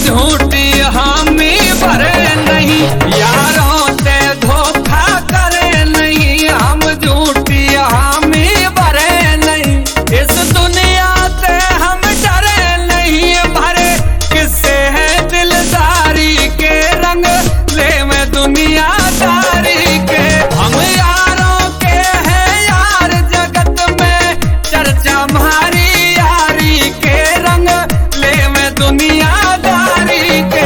झूठी हामी भरे नहीं, यारों से धोखा करे नहीं। हम झूठी हामी भरे नहीं, इस दुनिया से हम डरे नहीं। भरे किससे है दिलदारी के रंग, ले मैं दुनियादारी के। हम यारों के हैं यार जगत में, चर्चा हमारी यारी के रंग, ले मैं दुनियादारी के।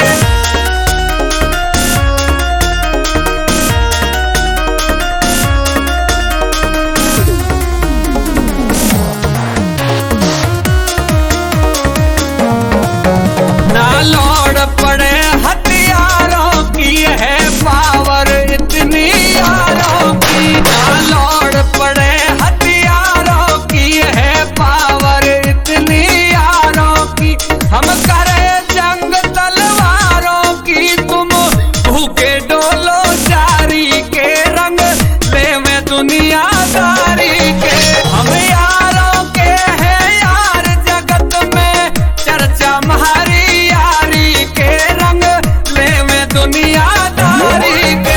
ना लौड़ पड़े हथियारों की है पावर इतनी यारों की, ना लौड़ पड़े हथियारों की है पावर इतनी यारों की। हम करे जंग तलवारों की, तुम भूखे डोलो जारी के रंग, ले मैं दुनियादारी के। हम यारों के हैं यार जगत में, चर्चा हमारी यारी के रंग, ले मैं दुनियादारी के।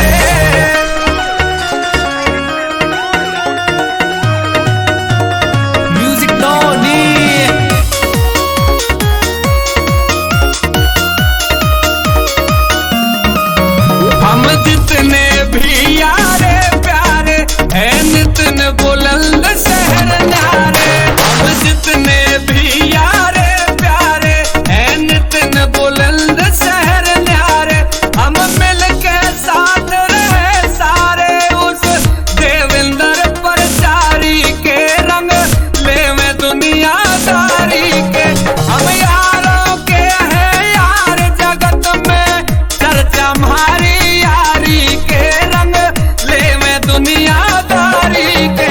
म्यूजिक धोनी। हम जितने भी यारे प्यारे हैं, नितन बुलंद शहर न्यारे। हम जितने भी यारे प्यारे हैं, नितन बुलंद शहर न्यारे। हम मिल के साथ रहे सारे, उस देवेंद्र प्रचारी के रंग, ले मैं दुनियादारी के। हम यारों के हैं यार जगत में, चर्चा हमारी यारी के रंग, ले मैं दुनियादारी के।